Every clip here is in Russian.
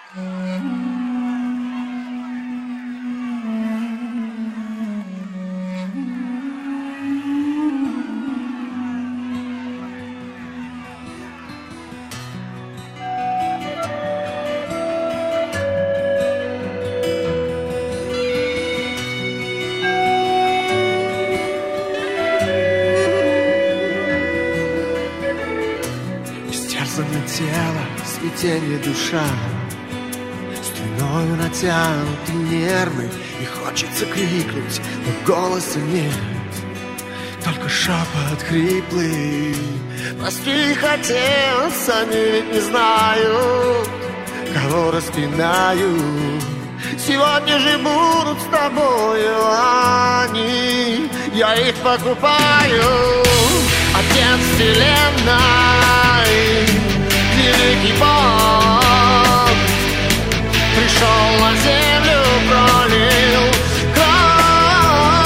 Истерзанное тело, смятение душа, струною натянуты нервы, и хочется крикнуть, но голоса нет, только шепот хриплый. Прости, хотел, сами ведь не знают, кого распинают. Сегодня же будут с тобою они, я их покупаю. Отец вселенной, великий Бог, пришел на землю, пролил кровь.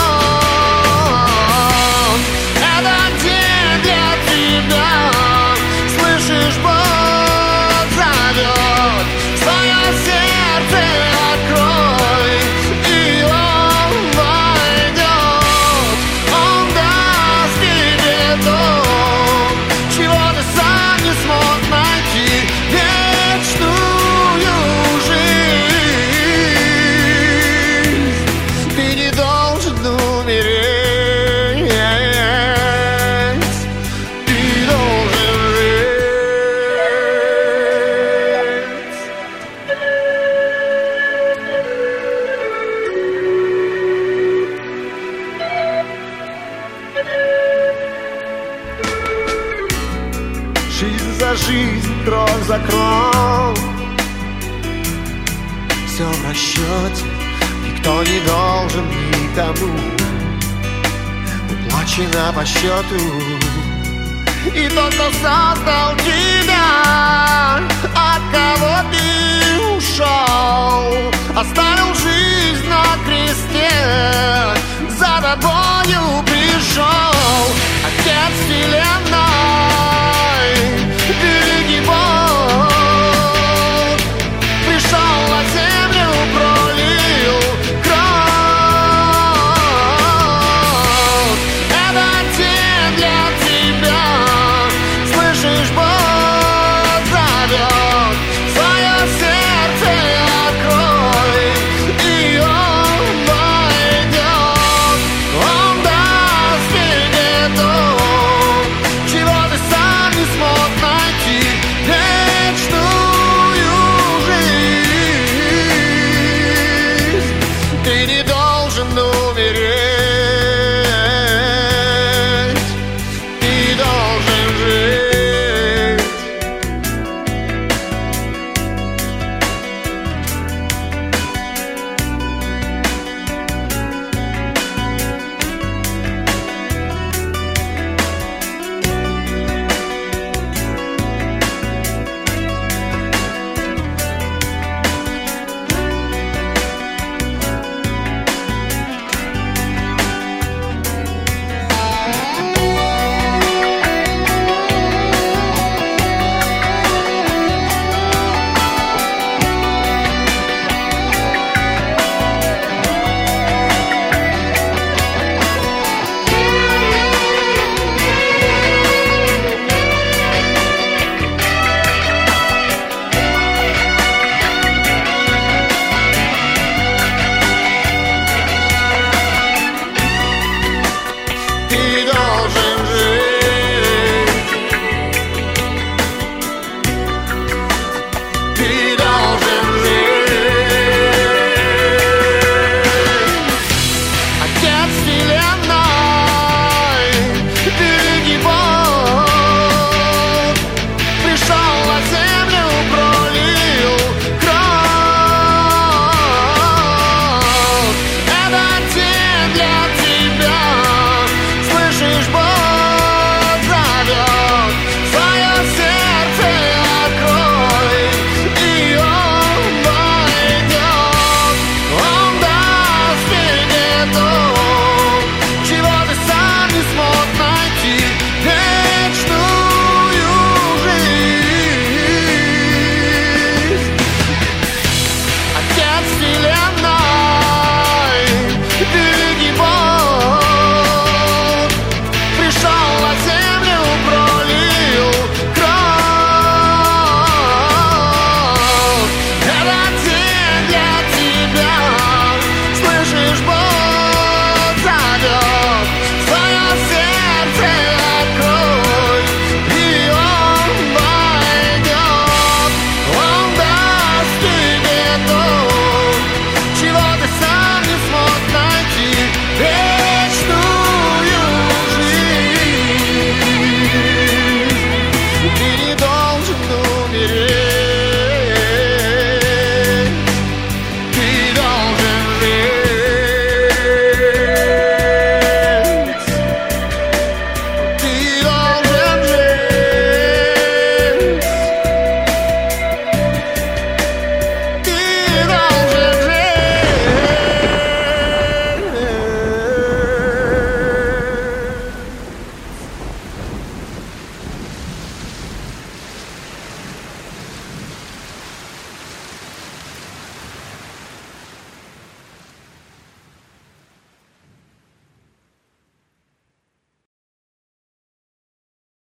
Это день для тебя, слышишь, Бог зовет, свое сердце открой, и Он войдет, Он даст тебе то, чего ты сам не смог найти, вечную жизнь. Ты не должен умереть, ты должен жить. Жизнь за жизнь, кровь за кровь, все в расчете, никто не должен никому, уплачено по счету. И тот, кто создал тебя,